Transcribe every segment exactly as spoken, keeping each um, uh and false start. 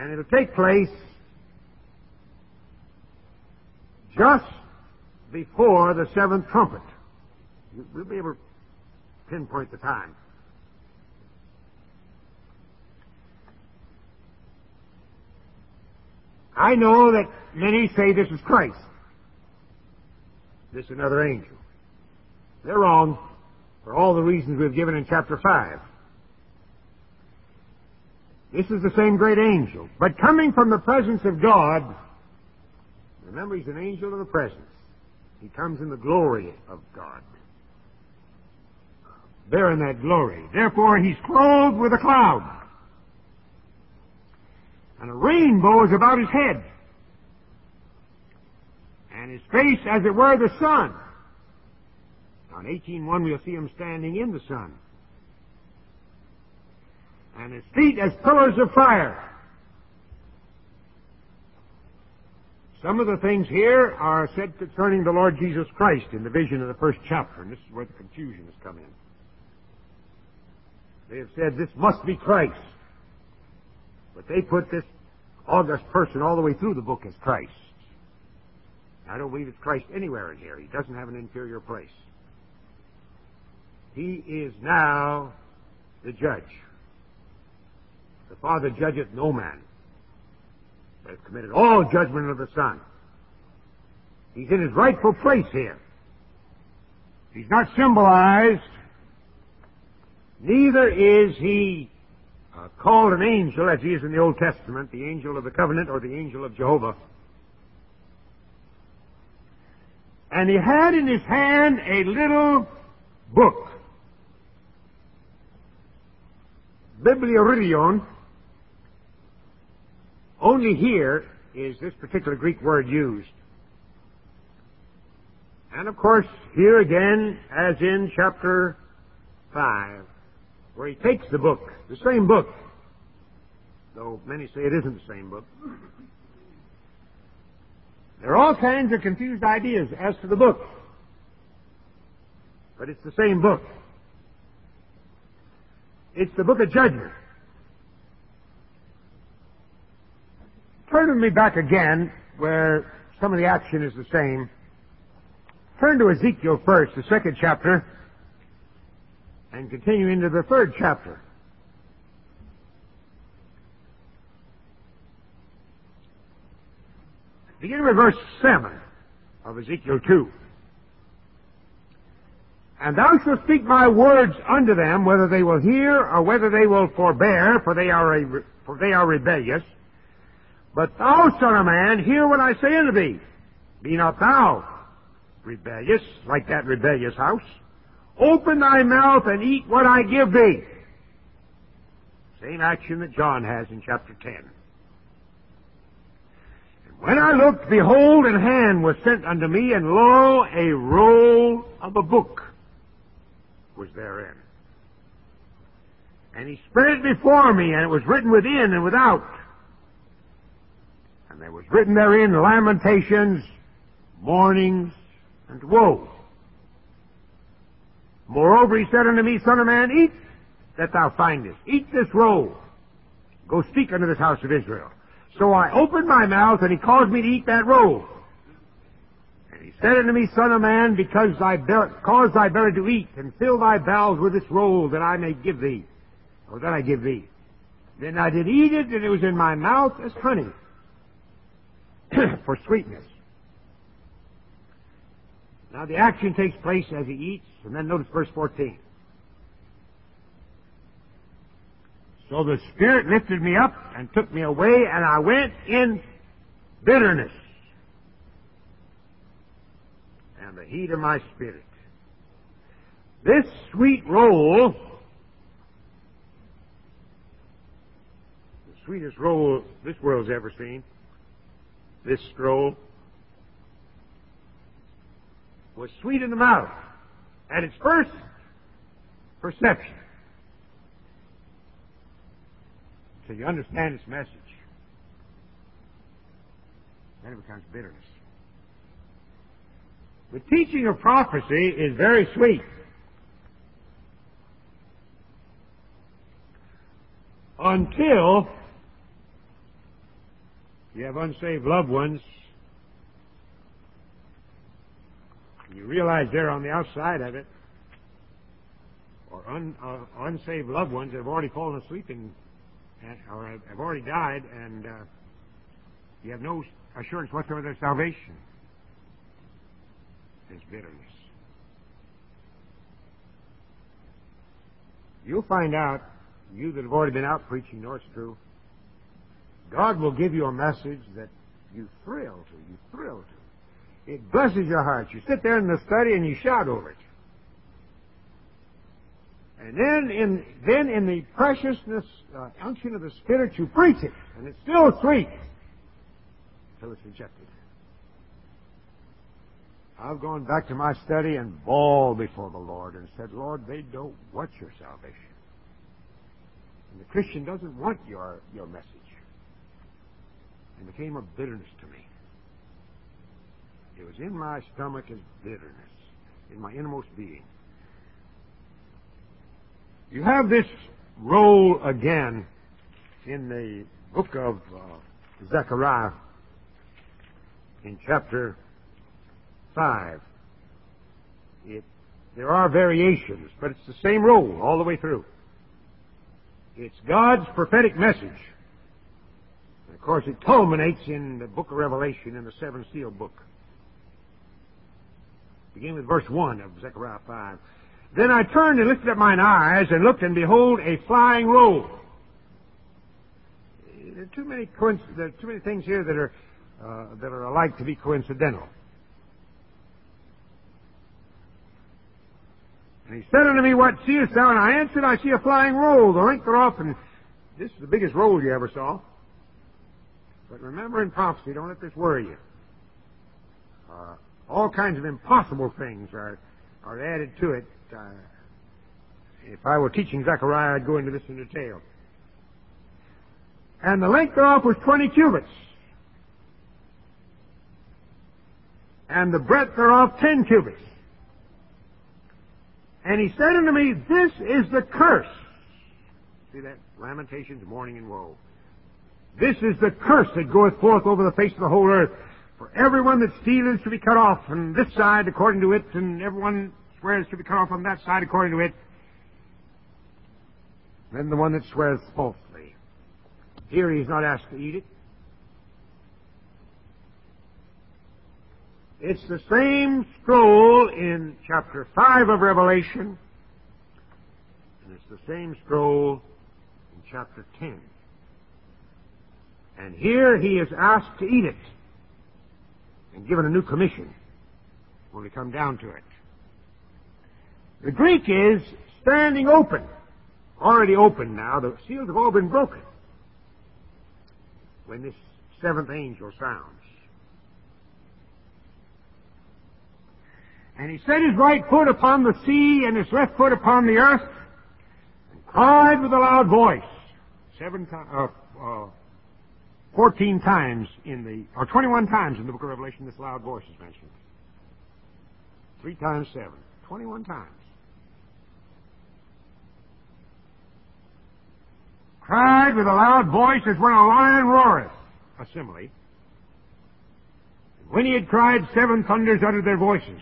And it'll take place just before the seventh trumpet. We'll be able to pinpoint the time. I know that many say this is Christ. This is another angel. They're wrong for all the reasons we've given in chapter five. This is the same great angel, but coming from the presence of God. Remember, he's an angel of the presence. He comes in the glory of God, bearing that glory. Therefore, he's clothed with a cloud, and a rainbow is about his head, and his face, as it were, the sun. Now, in eighteen one, we'll see him standing in the sun. And his feet as pillars of fire. Some of the things here are said concerning the Lord Jesus Christ in the vision of the first chapter, and this is where the confusion has come in. They have said this must be Christ, but they put this august person all the way through the book as Christ. I don't believe it's Christ anywhere in here. He doesn't have an inferior place. He is now the judge. The Father judgeth no man, but hath committed all judgment of the Son. He's in his rightful place here. He's not symbolized. Neither is he uh, called an angel, as he is in the Old Testament, the angel of the covenant or the angel of Jehovah. And he had in his hand a little book, Biblioridion. Only here is this particular Greek word used. And of course, here again, as in chapter five, where he takes the book, the same book, though many say it isn't the same book. There are all kinds of confused ideas as to the book, but it's the same book. It's the book of judgment. Turn with me back again, where some of the action is the same. Turn to Ezekiel first, the second chapter, and continue into the third chapter. Begin with verse seven of Ezekiel two. And thou shalt speak my words unto them, whether they will hear or whether they will forbear, for they are a, for they are rebellious. But thou, son of man, hear what I say unto thee. Be not thou rebellious, like that rebellious house. Open thy mouth and eat what I give thee. Same action that John has in chapter ten. And when I looked, behold, an hand was sent unto me, and lo, a roll of a book was therein. And he spread it before me, and it was written within and without. And there was written therein lamentations, mournings, and woe. Moreover, he said unto me, Son of man, eat that thou findest. Eat this roll. Go speak unto this house of Israel. So I opened my mouth, and he caused me to eat that roll. And he said unto me, Son of man, because thy belly, cause thy belly to eat, and fill thy bowels with this roll that I may give thee, or that I give thee. Then I did eat it, and it was in my mouth as honey, for sweetness. Now the action takes place as he eats, and then notice verse fourteen. So the Spirit lifted me up and took me away, and I went in bitterness and the heat of my spirit. This sweet roll, the sweetest roll this world's ever seen, this scroll, was sweet in the mouth at its first perception. So you understand its message. Then it becomes bitterness. The teaching of prophecy is very sweet. Until You have unsaved loved ones. You realize they're on the outside of it. Or un, uh, unsaved loved ones that have already fallen asleep in, or have, have already died, and uh, you have no assurance whatsoever of their salvation. There's bitterness. You'll find out, you that have already been out preaching, know it's true, God will give you a message that you thrill to, you thrill to. It blesses your heart. You sit there in the study and you shout over it. And then in, then in the preciousness, uh, unction of the Spirit, you preach it. And it's still sweet until it's rejected. I've gone back to my study and bawled before the Lord and said, Lord, they don't want your salvation. And the Christian doesn't want your, your message. It became a bitterness to me. It was in my stomach as bitterness, in my innermost being. You have this roll again in the book of uh, Zechariah in chapter five. It, there are variations, but it's the same roll all the way through. It's God's prophetic message. And of course, it culminates in the book of Revelation, in the seven seal book. Beginning with verse one of Zechariah five. Then I turned and lifted up mine eyes and looked, and behold, a flying roll. There are too many coinc- there are too many things here that are uh, that are alike to be coincidental. And he said unto me, What seest thou? And I answered, I see a flying roll, the length thereof, and this is the biggest roll you ever saw. But remember, in prophecy, don't let this worry you. Uh, all kinds of impossible things are are added to it. Uh, if I were teaching Zechariah, I'd go into this in detail. And the length thereof was twenty cubits, and the breadth thereof ten cubits. And he said unto me, This is the curse. See that? Lamentations, mourning, and woe. This is the curse that goeth forth over the face of the whole earth. For everyone that stealeth shall be cut off on this side according to it, and everyone swears to be cut off on that side according to it. Then the one that swears falsely. Here he is not asked to eat it. It's the same scroll in chapter five of Revelation, and it's the same scroll in chapter ten. And here he is asked to eat it and given a new commission when we come down to it. The Greek is standing open. Already open now. The seals have all been broken when this seventh angel sounds. And he set his right foot upon the sea and his left foot upon the earth and cried with a loud voice. Seven times, uh, uh, fourteen times in the, or twenty-one times in the book of Revelation, this loud voice is mentioned. Three times seven. Twenty-one times. Cried with a loud voice as when a lion roareth. A simile. And when he had cried, seven thunders uttered their voices.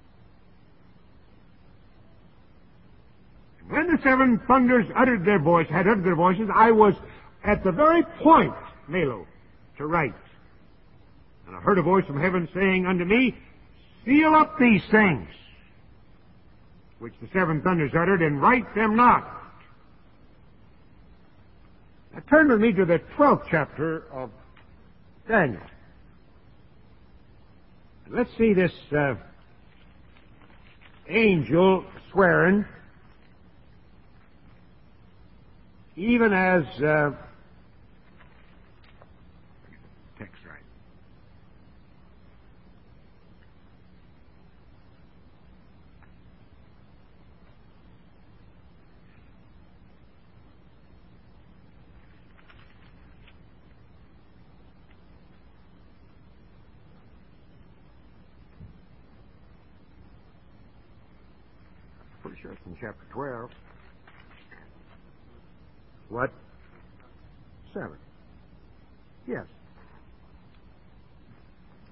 And when the seven thunders uttered their voice, had uttered their voices, I was at the very point, Melo, to write. And I heard a voice from heaven saying unto me, Seal up these things, which the seven thunders uttered, and write them not. Now turn with me to the twelfth chapter of Daniel. Let's see this uh, angel swearing, even as uh, text right. Pretty sure it's in chapter twelve. What? Seven. Yes.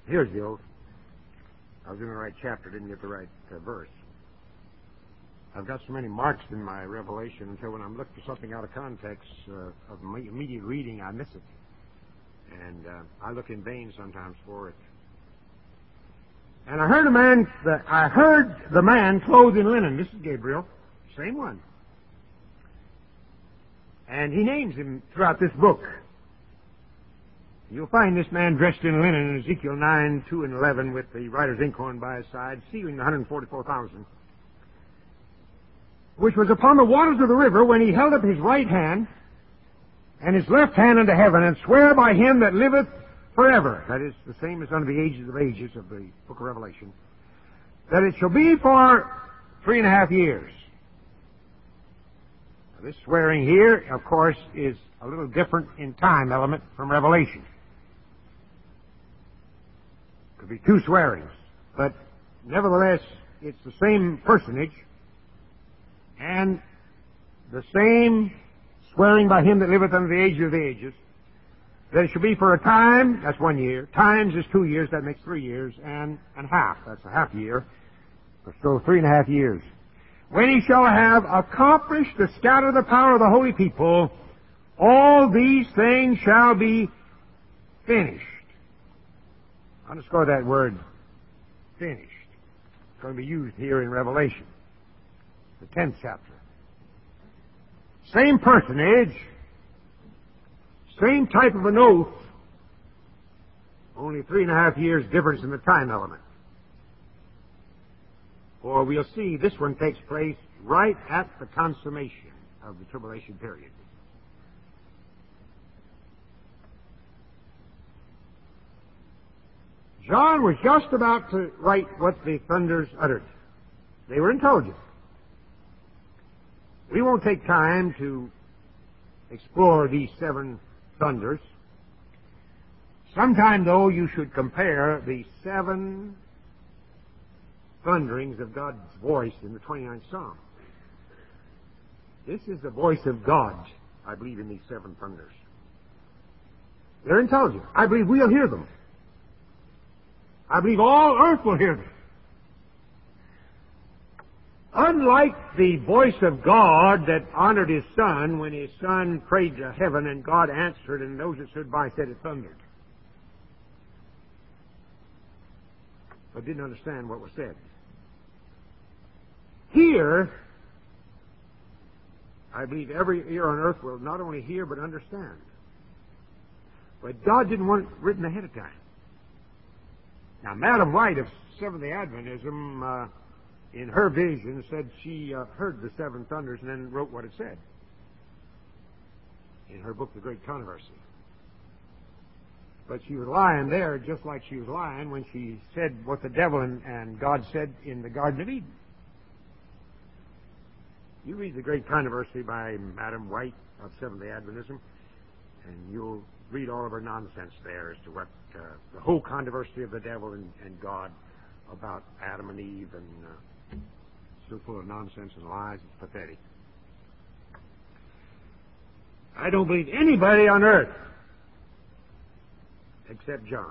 Here's the oath. I was in the right chapter, didn't get the right uh, verse. I've got so many marks in my revelation until when I'm looking for something out of context uh, of my immediate reading, I miss it. And uh, I look in vain sometimes for it. And I heard a man, the, I heard the man clothed in linen. This is Gabriel, same one. And he names him throughout this book. You'll find this man dressed in linen in Ezekiel nine, two, and eleven with the writer's inkhorn by his side, sealing the one hundred forty-four thousand, which was upon the waters of the river when he held up his right hand and his left hand unto heaven, and swear by him that liveth forever. That is the same as unto the ages of ages of the book of Revelation. That it shall be for three and a half years. Now, this swearing here, of course, is a little different in time element from Revelation. Could be two swearings, but nevertheless, it's the same personage and the same swearing by him that liveth unto the age of the ages, that it shall be for a time, that's one year, times is two years, that makes three years, and, and half, that's a half year, so three and a half years. When he shall have accomplished to scatter the power of the holy people, all these things shall be finished. Underscore that word, finished. It's going to be used here in Revelation, the tenth chapter. Same personage, same type of an oath, only three and a half years difference in the time element. For we'll see this one takes place right at the consummation of the tribulation period. John was just about to write what the thunders uttered. They were intelligent. We won't take time to explore these seven thunders. Sometime, though, you should compare the seven thunderings of God's voice in the twenty-ninth Psalm. This is the voice of God, I believe, in these seven thunders. They're intelligent. I believe we'll hear them. I believe all earth will hear them. Unlike the voice of God that honored his Son when his Son prayed to heaven and God answered and those that stood by said it thundered, but didn't understand what was said. Here, I believe every ear on earth will not only hear but understand. But God didn't want it written ahead of time. Now, Madam White of Seventh-day Adventism, uh, in her vision, said she uh, heard the seven thunders and then wrote what it said in her book, The Great Controversy. But she was lying there just like she was lying when she said what the devil and, and God said in the Garden of Eden. You read The Great Controversy by Madam White of Seventh-day Adventism, and you'll read all of her nonsense there as to what uh, the whole controversy of the devil and, and God about Adam and Eve, and uh, so full of nonsense and lies. It's pathetic. I don't believe anybody on earth except John.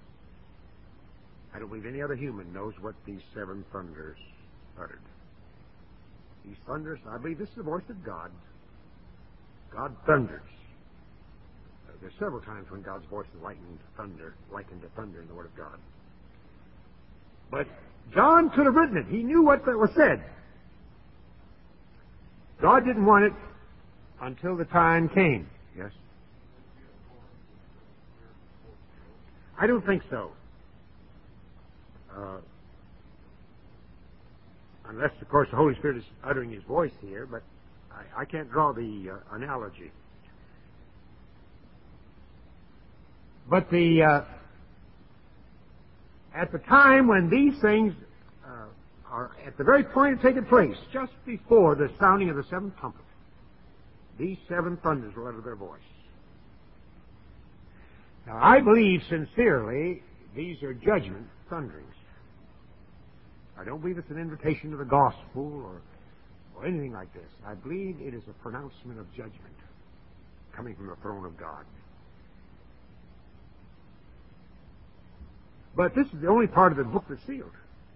I don't believe any other human knows what these seven thunders uttered. These thunders, I believe this is the voice of God. God thunders. Uh, there's several times when God's voice is likened to thunder, likened to thunder in the Word of God. But John could have written it. He knew what that was said. God didn't want it until the time came. Yes? I don't think so. Uh, unless, of course, the Holy Spirit is uttering His voice here, but I, I can't draw the uh, analogy. But the uh, at the time when these things uh, are at the very point of taking place, just before the sounding of the seventh trumpet, these seven thunders will utter their voice. Now, I believe sincerely these are judgment thunderings. I don't believe it's an invitation to the gospel or, or anything like this. I believe it is a pronouncement of judgment coming from the throne of God. But this is the only part of the book that's sealed.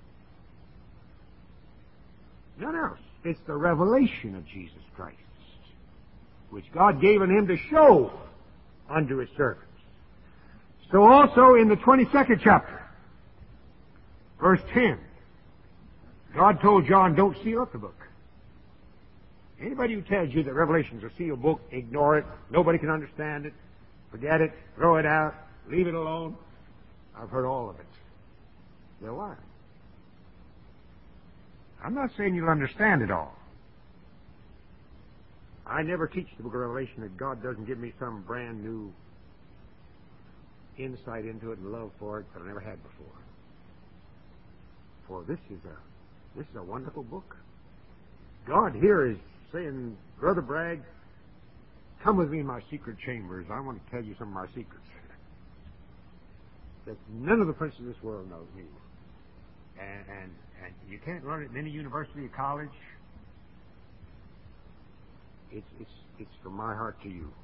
None else. It's the revelation of Jesus Christ, which God gave unto him to show unto his servants. So also in the twenty-second chapter, verse ten, God told John, don't seal up the book. Anybody who tells you that Revelation's a sealed book, ignore it. Nobody can understand it. Forget it. Throw it out. Leave it alone. I've heard all of it. They're lying. I'm not saying you'll understand it all. I never teach the book of Revelation that God doesn't give me some brand new insight into it and love for it that I never had before. For this is a this is a wonderful book. God here is saying, Brother Bragg, come with me in my secret chambers. I want to tell you some of my secrets that none of the princes of this world knows me. And, and, and you can't learn it in any university or college. It's, it's, it's from my heart to you.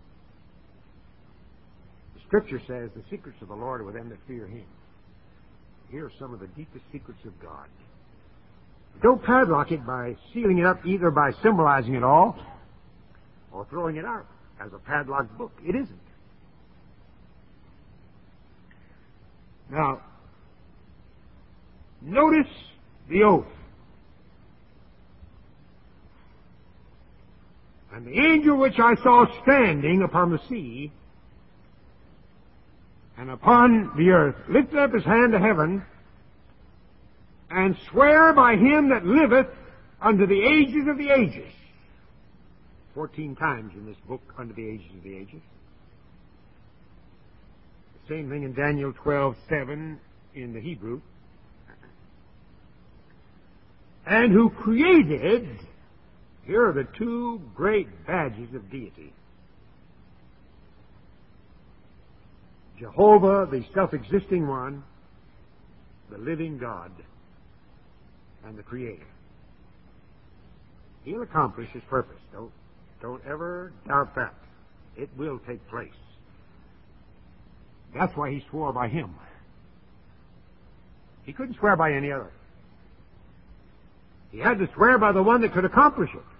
The Scripture says the secrets of the Lord are with them that fear him. Here are some of the deepest secrets of God. Don't padlock it by sealing it up, either by symbolizing it all or throwing it out as a padlocked book. It isn't. Now, notice the oath. And the angel which I saw standing upon the sea and upon the earth lifted up his hand to heaven and swear by him that liveth unto the ages of the ages. Fourteen times in this book, unto the ages of the ages. The same thing in Daniel twelve seven in the Hebrew. And who created, here are the two great badges of deity. Jehovah, the self-existing one, the living God, and the Creator. He'll accomplish his purpose. Don't, don't ever doubt that. It will take place. That's why he swore by him. He couldn't swear by any other. He had to swear by the one that could accomplish it.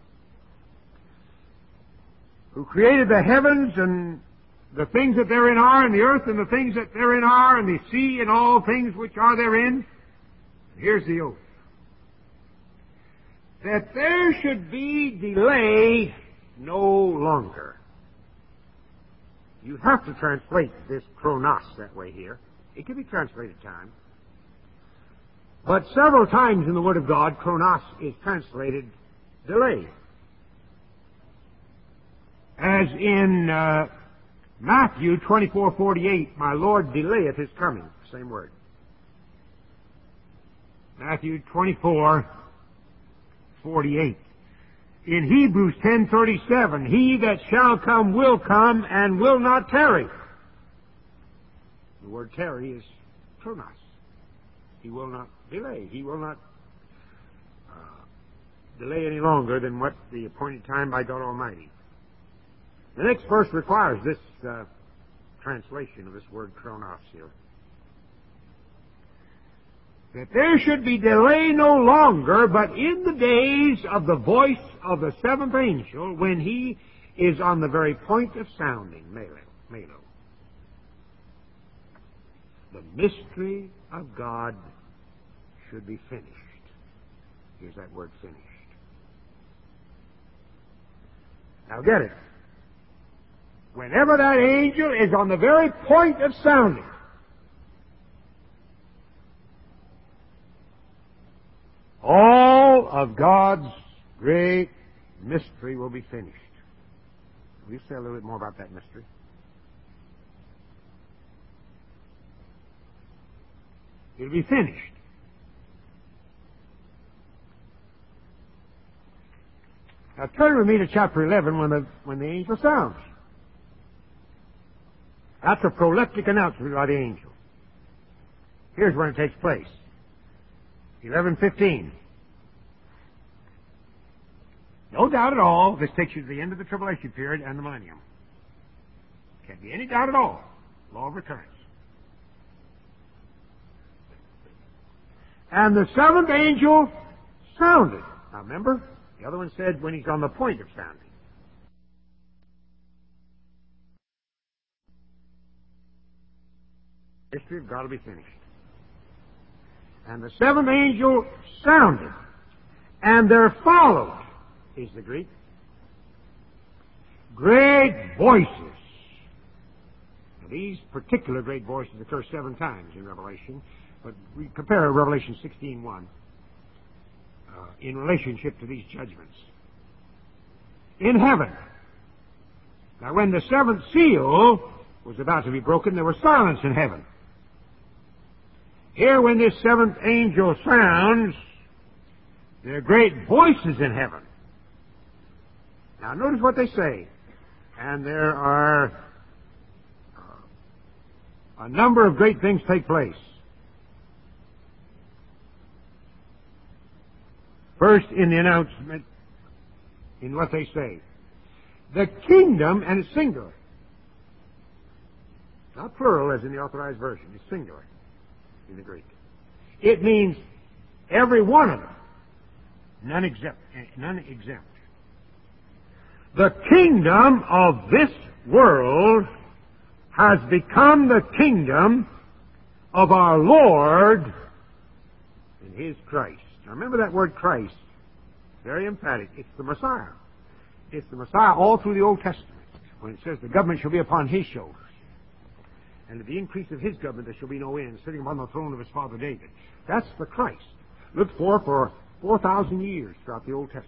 Who created the heavens and the things that therein are, and the earth and the things that therein are, and the sea and all things which are therein. Here's the oath. That there should be delay no longer. You have to translate this chronos that way here. It can be translated time. But several times in the Word of God, chronos is translated delay. As in uh, Matthew twenty-four forty-eight, my Lord delayeth his coming. Same word. Matthew twenty-four forty-eight. In Hebrews ten thirty-seven, he that shall come will come and will not tarry. The word tarry is chronos. He will not delay. He will not uh, delay any longer than what the appointed time by God Almighty. The next verse requires this uh, translation of this word chronos here. That there should be delay no longer, but in the days of the voice of the seventh angel, when he is on the very point of sounding, Melo, Melo. The mystery of God should be finished. Here's that word, finished. Now get it. Whenever that angel is on the very point of sounding, all of God's great mystery will be finished. We'll say a little bit more about that mystery. It'll be finished. Now turn with me to chapter eleven when the, when the angel sounds. That's a proleptic announcement by the angel. Here's when it takes place. eleven fifteen. No doubt at all, this takes you to the end of the tribulation period and the millennium. Can't be any doubt at all. Law of recurrence. And the seventh angel sounded. Now remember, the other one said when he's on the point of sounding. The history of God will be finished. And the seventh angel sounded. And there followed, is the Greek, great voices. Now, these particular great voices occur seven times in Revelation, but we compare Revelation sixteen one uh, in relationship to these judgments. In heaven. Now, when the seventh seal was about to be broken, there was silence in heaven. Here, when this seventh angel sounds, there are great voices in heaven. Now, notice what they say. And there are uh, a number of great things take place. First, in the announcement, in what they say. The kingdom, and it's singular. Not plural as in the Authorized Version. It's singular in the Greek. It means every one of them. None exempt. None exempt. The kingdom of this world has become the kingdom of our Lord and His Christ. Now remember that word Christ. Very emphatic. It's the Messiah. It's the Messiah all through the Old Testament. When it says the government shall be upon His shoulders. And of the increase of His government there shall be no end, sitting upon the throne of His father David. That's the Christ. Looked for for four thousand years throughout the Old Testament.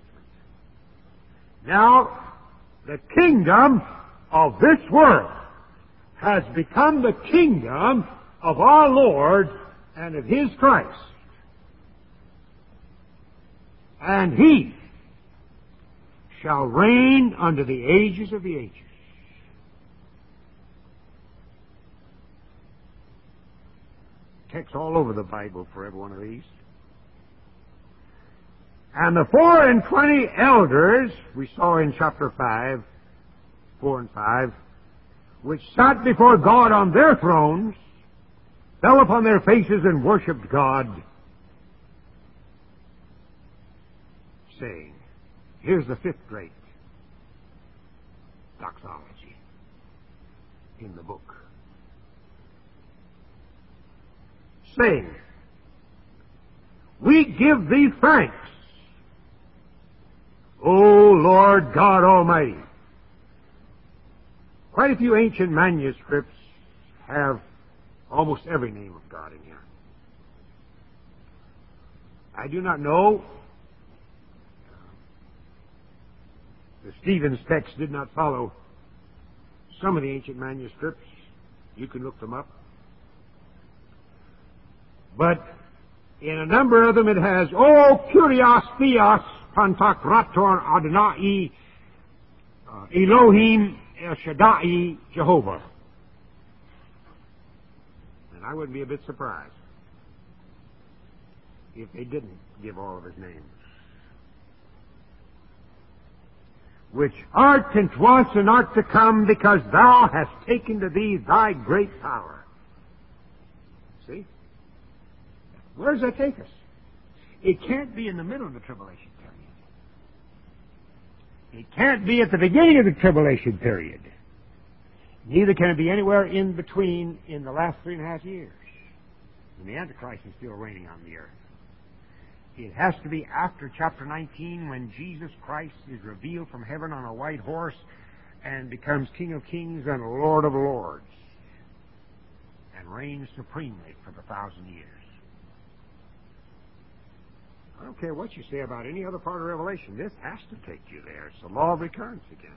Now, the kingdom of this world has become the kingdom of our Lord and of His Christ. And He shall reign unto the ages of the ages. Text all over the Bible for every one of these. And the four and twenty elders, we saw in chapter five, four and five, which sat before God on their thrones, fell upon their faces and worshipped God, saying, here's the fifth great doxology in the book, saying, we give thee thanks, O Lord God Almighty. Quite a few ancient manuscripts have almost every name of God in here. I do not know. The Stevens text did not follow some of the ancient manuscripts. You can look them up. But in a number of them it has, O Kyrios Theos Pantokrator Adonai uh, Elohim El Shaddai Jehovah. And I wouldn't be a bit surprised if they didn't give all of His names. Which art and was and art to come, because thou hast taken to thee thy great power. See? Where does that take us? It can't be in the middle of the tribulation period. It can't be at the beginning of the tribulation period. Neither can it be anywhere in between in the last three and a half years. And the Antichrist is still reigning on the earth. It has to be after chapter nineteen, when Jesus Christ is revealed from heaven on a white horse and becomes King of Kings and Lord of Lords and reigns supremely for the thousand years. I don't care what you say about any other part of Revelation. This has to take you there. It's the law of recurrence again.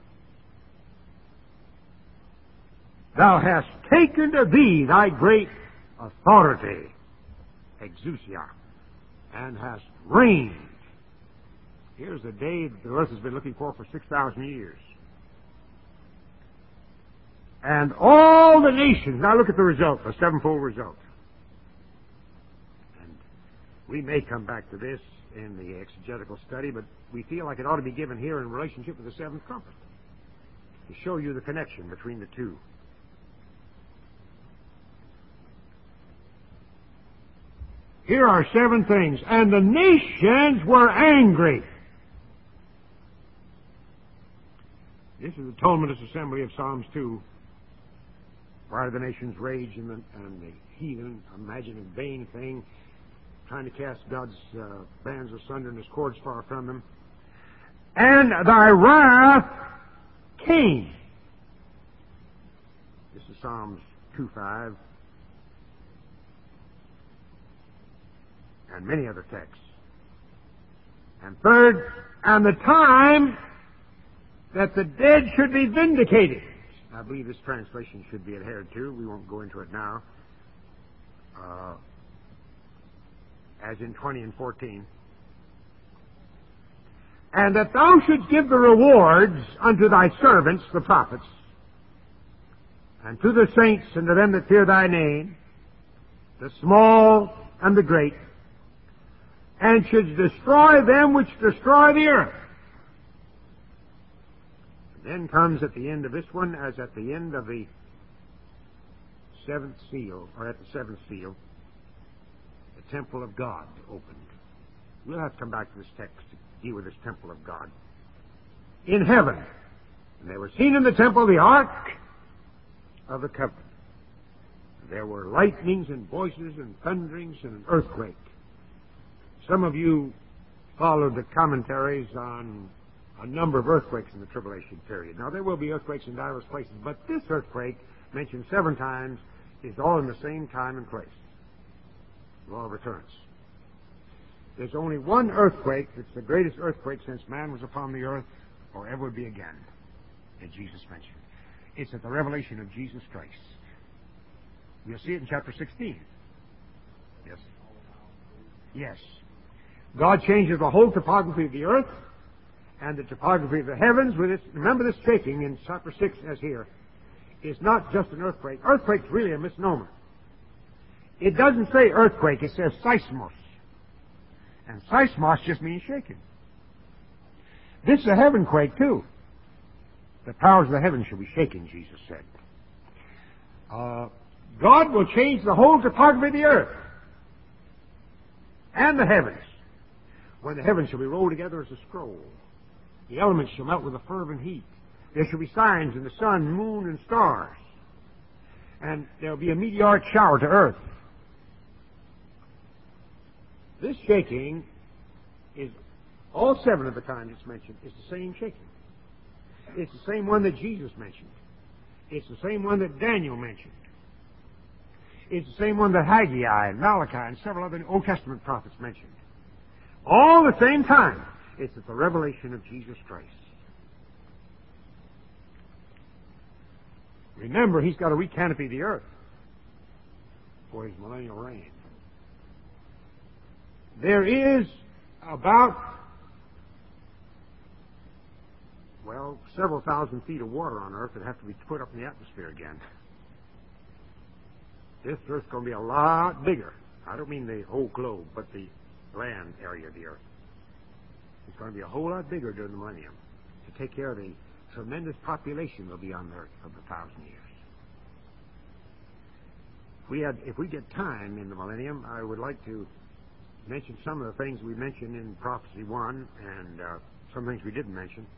Thou hast taken to thee thy great authority, exousia, and hast reigned. Here's a day that the earth has been looking for for six thousand years. And all the nations, now look at the result, the sevenfold result. And we may come back to this in the exegetical study, but we feel like it ought to be given here in relationship with the seventh trumpet to show you the connection between the two. Here are seven things. And the nations were angry. This is the tumultuous assembly of Psalms two. Why the nations rage and the, and the heathen imagine a vain thing, trying to cast God's uh, bands asunder and his cords far from them. And thy wrath came. This is Psalms two five. And many other texts. And third, and the time that the dead should be vindicated. I believe this translation should be adhered to. We won't go into it now. Uh, as in twenty and fourteen. And that thou shouldst give the rewards unto thy servants, the prophets, and to the saints and to them that fear thy name, the small and the great, and shouldst destroy them which destroy the earth. Then comes at the end of this one, as at the end of the seventh seal, or at the seventh seal, the temple of God opened. We'll have to come back to this text to deal with this temple of God. In heaven, and they were seen in the temple the ark of the covenant. There were lightnings and voices and thunderings and an earthquake. Some of you followed the commentaries on a number of earthquakes in the tribulation period. Now, there will be earthquakes in diverse places, but this earthquake, mentioned seven times, is all in the same time and place. Law of recurrence. There's only one earthquake that's the greatest earthquake since man was upon the earth, or ever would be again, that Jesus mentioned. It's at the revelation of Jesus Christ. You'll see it in chapter sixteen. Yes. Yes. God changes the whole topography of the earth and the topography of the heavens with this. Remember, this shaking in chapter six, as here, is not just an earthquake. Earthquake's really a misnomer. It doesn't say earthquake, it says seismos. And seismos just means shaking. This is a heaven quake, too. The powers of the heavens shall be shaken, Jesus said. Uh, God will change the whole topography of the earth and the heavens, when the heavens shall be rolled together as a scroll. The elements shall melt with a fervent heat. There shall be signs in the sun, moon, and stars. And there will be a meteoric shower to earth. This shaking is, all seven of the times it's mentioned, is the same shaking. It's the same one that Jesus mentioned. It's the same one that Daniel mentioned. It's the same one that Haggai and Malachi and several other Old Testament prophets mentioned. All the same time. It's at the revelation of Jesus Christ. Remember, he's got to recanopy the earth for his millennial reign. There is about, well, several thousand feet of water on earth that have to be put up in the atmosphere again. This earth's going to be a lot bigger. I don't mean the whole globe, but the land area of the earth. It's going to be a whole lot bigger during the millennium to take care of the tremendous population that will be on earth of a thousand years. If we had, if we get time in the millennium, I would like to mention some of the things we mentioned in Prophecy one and uh, some things we didn't mention.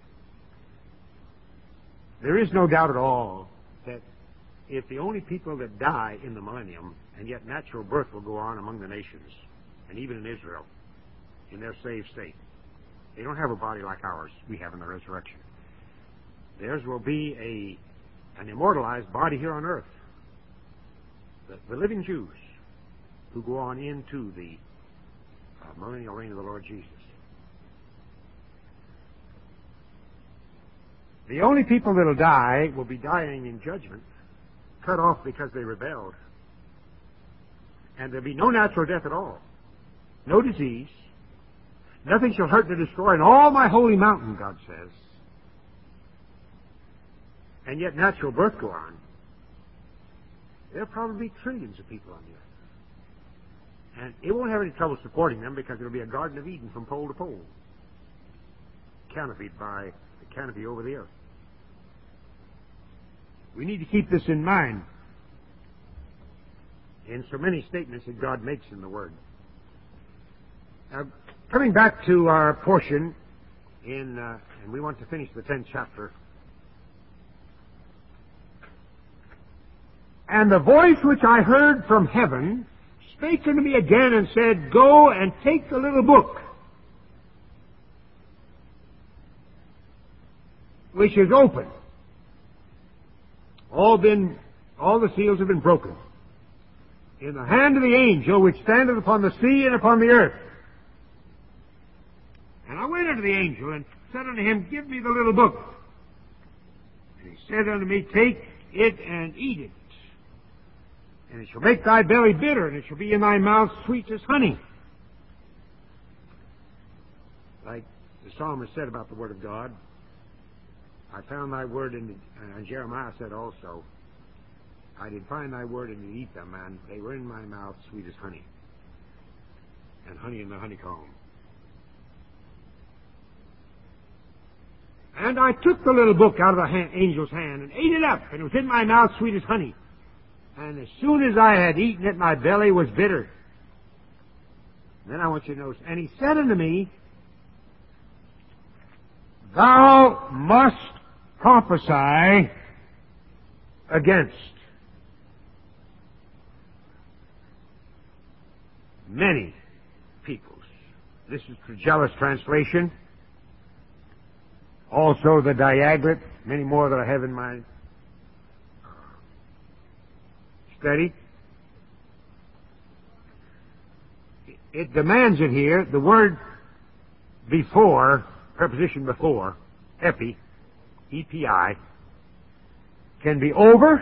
There is no doubt at all that if the only people that die in the millennium, and yet natural birth will go on among the nations, and even in Israel, in their saved state. They don't have a body like ours we have in the resurrection. Theirs will be a an immortalized body here on earth. The, the living Jews who go on into the uh, millennial reign of the Lord Jesus. The only people that will die will be dying in judgment, cut off because they rebelled. And there'll be no natural death at all. No disease. Nothing shall hurt nor destroy in all my holy mountain, God says. And yet natural birth go on. There'll probably be trillions of people on the earth. And it won't have any trouble supporting them because it'll be a Garden of Eden from pole to pole, canopied by the canopy over the earth. We need to keep this in mind in so many statements that God makes in the Word. Now, coming back to our portion in, uh, and we want to finish the tenth chapter. And the voice which I heard from heaven spake unto me again and said, Go and take the little book, which is open. All been, all the seals have been broken. In the hand of the angel which standeth upon the sea and upon the earth. And I went unto the angel and said unto him, Give me the little book. And he said unto me, Take it and eat it. And it shall make thy belly bitter, and it shall be in thy mouth sweet as honey. Like the psalmist said about the Word of God, I found thy word in, the, and Jeremiah said also, I did find thy word and did eat them, and they were in my mouth sweet as honey, and honey in the honeycomb. And I took the little book out of the hand, angel's hand and ate it up, and it was in my mouth sweet as honey. And as soon as I had eaten it, my belly was bitter. And then I want you to notice, and he said unto me, Thou must prophesy against many peoples. This is Tregellus translation. Also the Diaglott, many more that I have in my study. It demands it here. The word before, preposition before, epi, E P I, can be over,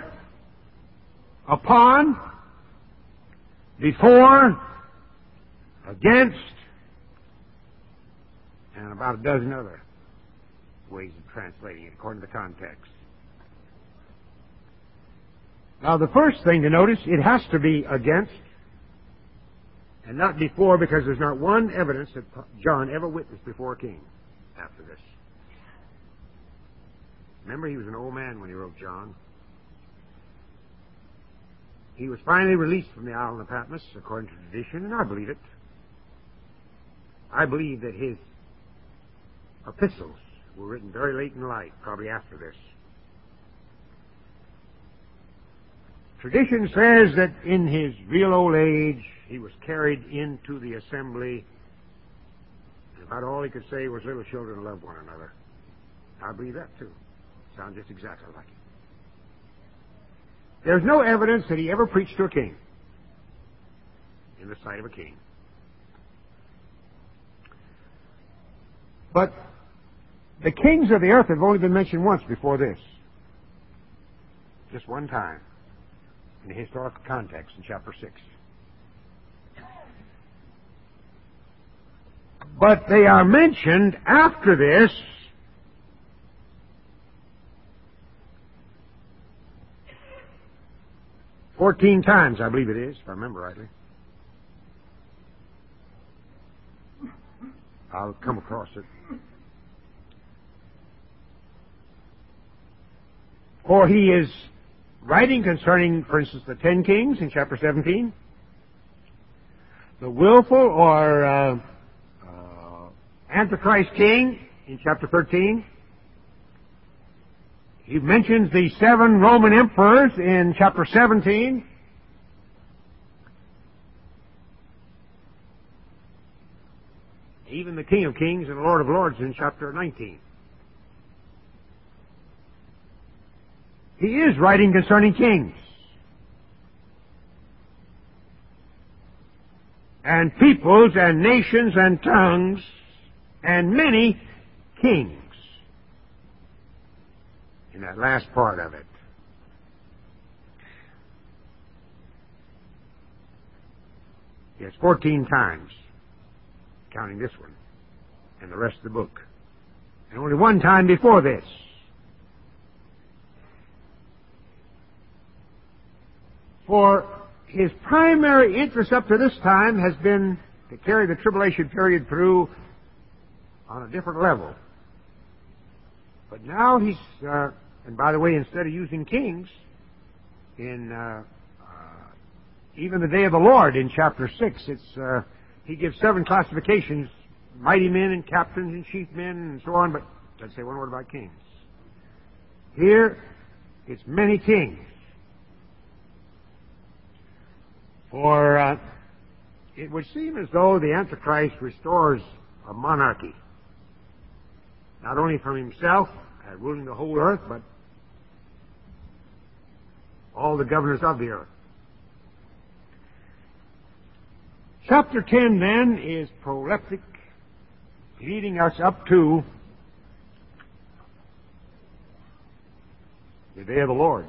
upon, before, against, and about a dozen other ways of translating it according to the context. Now, the first thing to notice, it has to be against and not before, because there's not one evidence that John ever witnessed before a king after this. Remember, he was an old man when he wrote John. He was finally released from the island of Patmos, according to tradition, and I believe it. I believe that his epistles were written very late in life, probably after this. Tradition says that in his real old age, he was carried into the assembly, and about all he could say was, little children, love one another. I believe that, too. Sounds just exactly like it. There's no evidence that he ever preached to a king, in the sight of a king. But the kings of the earth have only been mentioned once before this. Just one time. In the historical context in chapter six. But they are mentioned after this fourteen times, I believe it is, if I remember rightly. I'll come across it. For he is writing concerning, for instance, the ten kings in chapter seventeen, the willful or uh, uh, Antichrist king in chapter thirteen. He mentions the seven Roman emperors in chapter seventeen. Even the King of Kings and the Lord of Lords in chapter nineteen. He is writing concerning kings and peoples and nations and tongues and many kings in that last part of it. Yes, fourteen times, counting this one and the rest of the book. And only one time before this. For his primary interest up to this time has been to carry the tribulation period through on a different level. But now he's, uh, and by the way, instead of using kings, in uh, uh, even the day of the Lord in chapter six, it's uh, he gives seven classifications, mighty men and captains and chief men and so on, but doesn't say one word about kings. Here, it's many kings. For uh, it would seem as though the Antichrist restores a monarchy, not only from himself, uh, ruling the whole earth, but all the governors of the earth. Chapter ten, then, is proleptic, leading us up to the day of the Lord.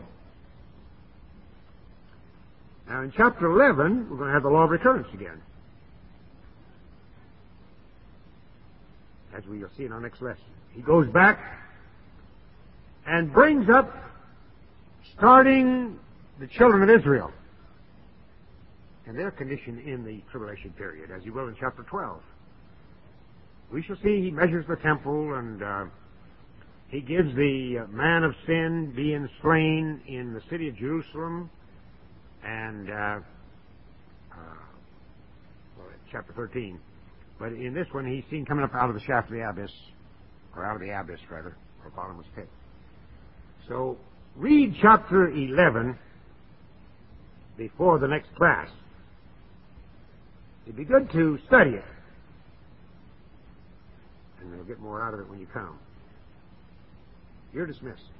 Now, in chapter eleven, we're going to have the law of recurrence again, as we will see in our next lesson. He goes back and brings up, starting the children of Israel and their condition in the tribulation period, as he will in chapter twelve. We shall see he measures the temple, and uh, he gives the uh, man of sin being slain in the city of Jerusalem, and uh, uh, well, chapter thirteen. But in this one, he's seen coming up out of the shaft of the abyss, or out of the abyss, rather, or bottomless pit. So, read chapter eleven before the next class. It'd be good to study it, and you'll get more out of it when you come. You're dismissed.